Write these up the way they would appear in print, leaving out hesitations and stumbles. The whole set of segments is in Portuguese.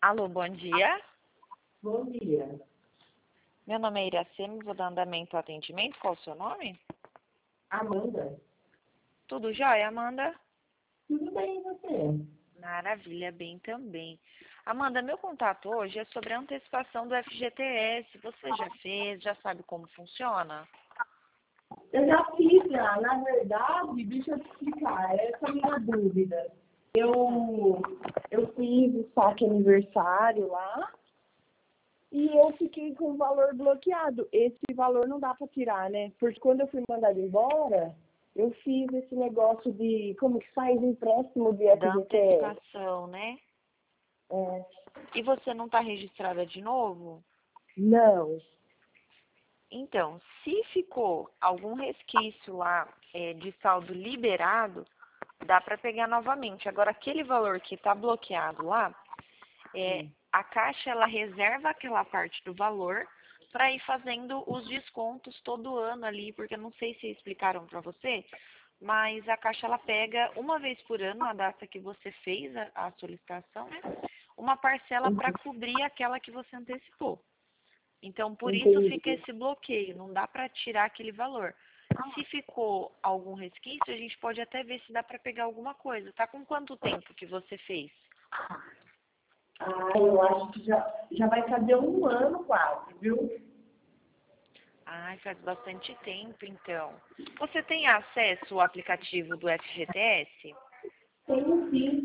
Alô, bom dia. Bom dia. Meu nome é Iracema, vou dar andamento ao atendimento. Qual o seu nome? Amanda, Tudo jóia, Amanda? tudo bem e você? Maravilha, bem também. Amanda, meu contato hoje é sobre a antecipação do FGTS. Você já fez? Já sabe como funciona? Eu já fiz, na verdade, deixa eu te explicar, essa é a minha dúvida. Eu fiz o saque aniversário lá e eu fiquei com o valor bloqueado. Esse valor não dá para tirar, né? Porque quando eu fui mandada embora, eu fiz esse negócio de, como que faz empréstimo de Da FGTS. antecipação, né? É, E você não está registrada de novo? não, Então, se ficou algum resquício lá de saldo liberado, dá para pegar novamente. Agora, aquele valor que está bloqueado lá, a Caixa ela reserva aquela parte do valor para ir fazendo os descontos todo ano ali, porque eu não sei se explicaram para você, mas a Caixa ela pega uma vez por ano, na data que você fez a solicitação, né, uma parcela para cobrir aquela que você antecipou. Então, por isso fica entendi. esse bloqueio, não dá para tirar aquele valor. Se ficou algum resquício, a gente pode até ver se dá para pegar alguma coisa. Tá com quanto tempo que você fez? Eu acho que já vai fazer um ano quase, viu? Ai, faz bastante tempo, então. Você tem acesso ao aplicativo do FGTS? Tenho sim.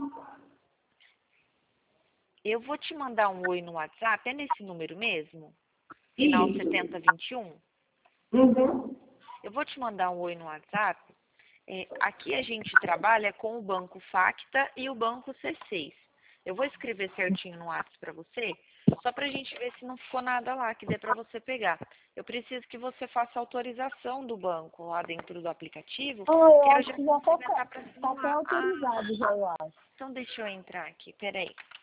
Eu vou te mandar um oi no WhatsApp, é nesse número mesmo? Final Isso. 7021? Uhum. Eu vou te mandar um oi no WhatsApp. Aqui a gente trabalha com o Banco Facta e o Banco C6. Eu vou escrever certinho no WhatsApp para você, só para a gente ver se não ficou nada lá que dê para você pegar. Eu preciso que você faça autorização do banco lá dentro do aplicativo, Eu que eu acho já que já posso começar para tá até simular. autorizado, já eu acho. Então deixa eu entrar aqui, peraí.